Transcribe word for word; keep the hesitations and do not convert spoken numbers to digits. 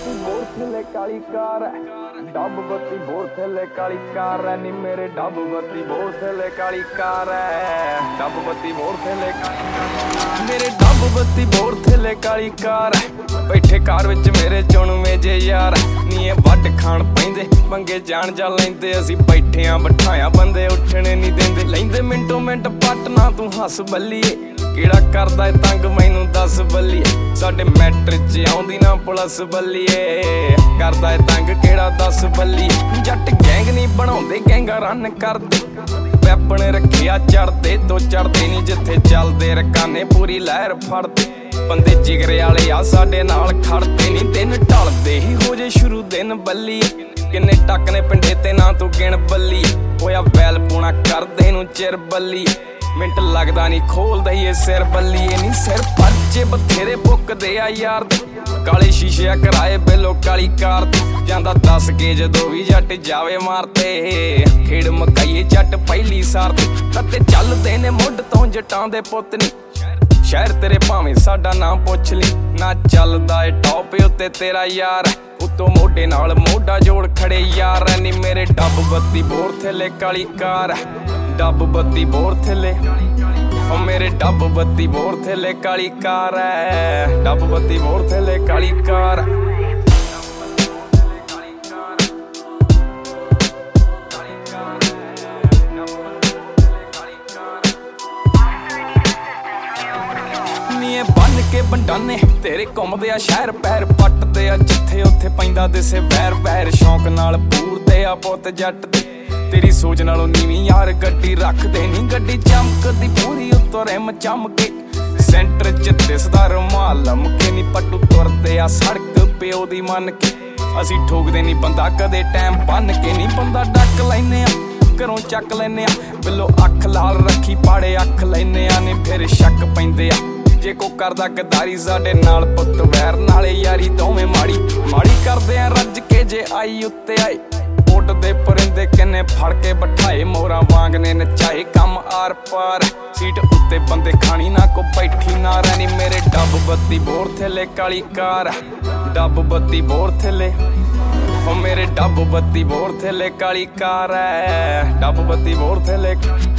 बत्ती बोर थले काली कार है, डब बत्ती बोर थले काली कार है नी मेरे डब बत्ती बोर थले काली कार है, डब बत्ती बोर थले मेरे डब बत्ती बोर थले काली कार है। बैठे कार विच मेरे चुणवे जे यार नी वड खाण पैंदे पंगे जान जा लैंदे असीं बैठे आ बिठाया बंदे उठने नहीं देंदे लैंदे मिंटो मिंट पटना तू हस बल्लीए किहड़ा करदा ए तंग मैनू दस बल्लीए साडे मैट्रिक च आउंदी ना पुलिस बल्लीए करदा ए तंग किहड़ा दस बल्लीए जट गैंग नहीं बनाउंदे गैंगा रन करदे वैपन रखिया चढ़दे दो चढ़दे नहीं जिथे चलदे रकाने पूरी लहर फड़दे बंदे जिगरे वाले आ साडे नाल खड़दे नहीं दिन ढलदे ही हो जे शुरू दिन बल्लीए किन्ने टक ने पिंडे ते ना तू गिण बल्लीए होया वैल पूना करदे नू चिर बल्लीए मिंट लगदा नहीं खोल दईए सिर बल्लीए नहीं सिर परचे बथेरे बुकदे आ यार दे काले शीशे कराए बेलो काली कार दे जांदा दस के जदों भी जट जावे मारते खेड़ मकाईए जट पहली सार दे कते चलदे ने मुੱਢ ਤੋਂ जटां दे पुੱਤ नी शहर तेरे भावें साडा नाम पुछ ली ना चलदा ए टॉप उत्ते तेरा यार उतो मोढे नाल मोढा जोड़ खड़े यार नी मेरे डब बत्ती बोर थले काली कार डब बत्ती बोर थले ओ मेरे डब बत्ती बोर थले काली कार है डब बत्ती बोर थले काली कार बन के बंडाने तेरे घुमदे आ शहर पैर पटदे आ जिथे उत्थे पैंदा दिसे वैर वैर शौक नाल पूरदे आ पुੱਤ जट दे तेरी सोच नालों नीवी यार गड्डी रखदे नी गड्डी चमकदी पूरी उत्तों रिम चमके सेंटर च दिसदा रुमाल लमके नी पट्टू तुरदे आ सड़क प्यो दी मन के असीं ठोकदे नी बंदा कदे टाइम बन के नी बंदा डक लैने आ घरों चक लैने आ बिलो अख लाल रखी पाड़े अख लैने आ नी फिर शक पैंदे आ जे को करदा गद्दारी साडे नाल पुੱਤ वैर नाले यारी दोवें माड़ी माड़ी करदे आ रज के जे आई उत्ते आए उड़दे परिंदे किन्ने फड़ के बिठाए मोरा वांग ने नचाए कम आर पार सीट उत्ते बंदे खानी ना को बैठी ना रहनी मेरे डब बत्ती बोर थले काली कार डब बत्ती बोर थले ओ मेरे डब बत्ती बोर थले काली कार है डब बत्ती बोर थले